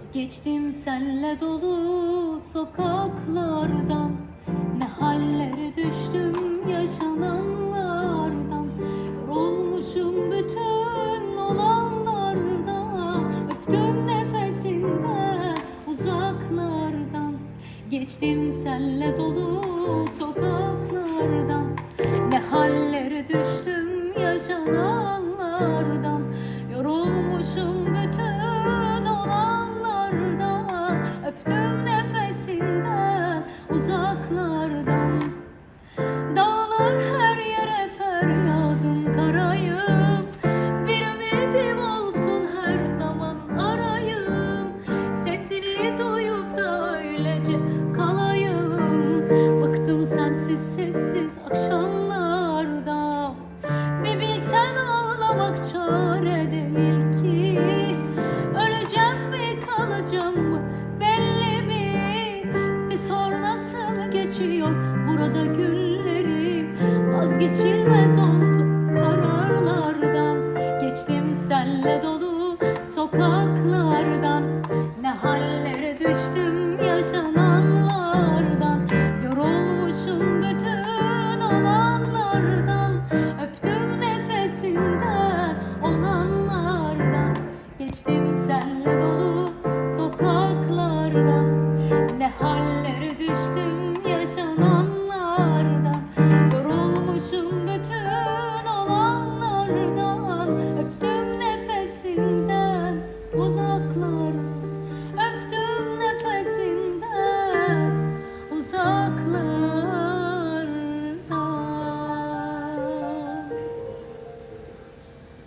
Geçtim senle dolu sokaklardan, ne hallere düştüm yaşananlardan. Yorulmuşum bütün olanlardan, öptüm nefesinden uzaklardan. Geçtim senle dolu sokaklardan, ne hallere düştüm yaşananlardan. Yorulmuşum bütün olanlardan, öptüm nefesinden uzaklardan. Dağlar her yere feryadım karayım, bir ümidim olsun her zaman arayım. Sesini duyup da öylece kalayım. Bıktım sensiz sessiz akşamlardan. Bir bilsen ağlamak çare değil ki. Öleceğim mi kalacağım mı belli mi? Bir sor nasıl geçiyor burada günlerim. Vazgeçilmez oldum kararlardan. Geçtim senle dolu sokaklardan,